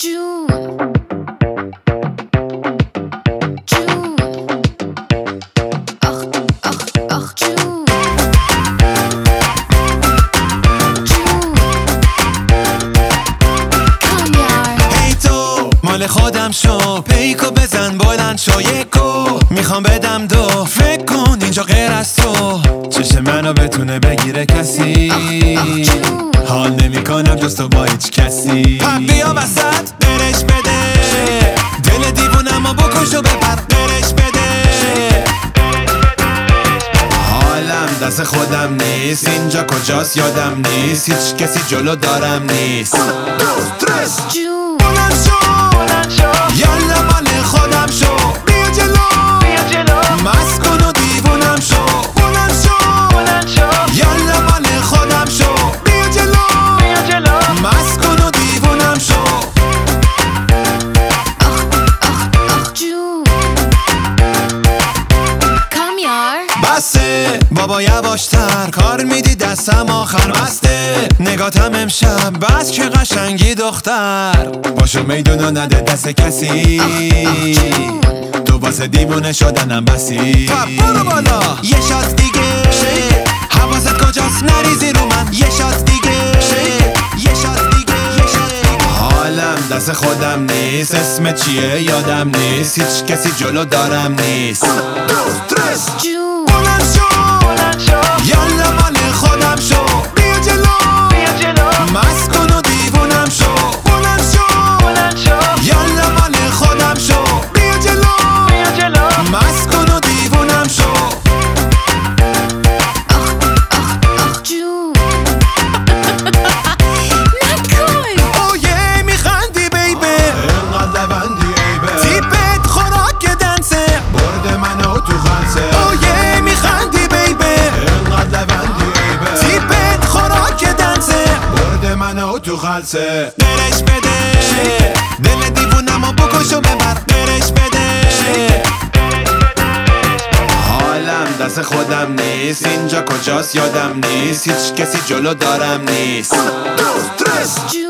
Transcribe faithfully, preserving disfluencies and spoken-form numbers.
جون جون آخ آخ آخ جون جون کامیار هی تو مال خودم شو، پیکو بزن بلند شو، یکو میخوام بدم دو، فکر کن اینجا غیر از تو چشم منو بتونه بگیره کسی. آخ آخ جون حال نمی کنم جز تو با هیچ کسی. پا بیا وسط برش بده، دل دیوونمو بکش و بپر برش بده. حالم دست خودم نیست، اینجا کجاست یادم نیست، هیچ کسی جلو دارم نیست. جون بلند شو یالا مال خودم شو، بیا جلو مست کن و دیوونم شو. بلند شو یالا مال خودم شو، بیا جلو مست کن و دیوونم شو. آخ آخ آخ جون کامیار بسه بابا یواشتر، کار میدی دستم آخر بسته. نگاتم امشب بس که قشنگی دختر، باشو میدونو نده دست کسی. تو واسه دیوونه شدنم بسی. برو بالا یه شات دیگه، حواست کجاست نریزی رو من. یه شات دیگه یه شات دیگه حالم دست خودم نیست، اسم چیه یادم نیست، هیچ کسی جلو دارم نیست. جون بلند شو یالا مال خودم شو، بیا جلو مست کن و دیوونم شو. بلند شو یالا مال خودم شو، بیا جلو مست کن و دیوونم شو. آخ آخ آخ جون نکن اوه میخندی بیبه، اینقدر لبندی ایبه، تیپت خوراک دنسه، برد منو تو خلسه. اوه میخندی بیبه، اینقدر لبندی ایبه، تیپت خوراک دنسه، برد منو تو خلسه. برش بده دل دیوونمو بکش و ببر برش بده. حالم دست خودم نیست، اینجا کجاست یادم نیست، هیچ کسی جلو دارم نیست. جون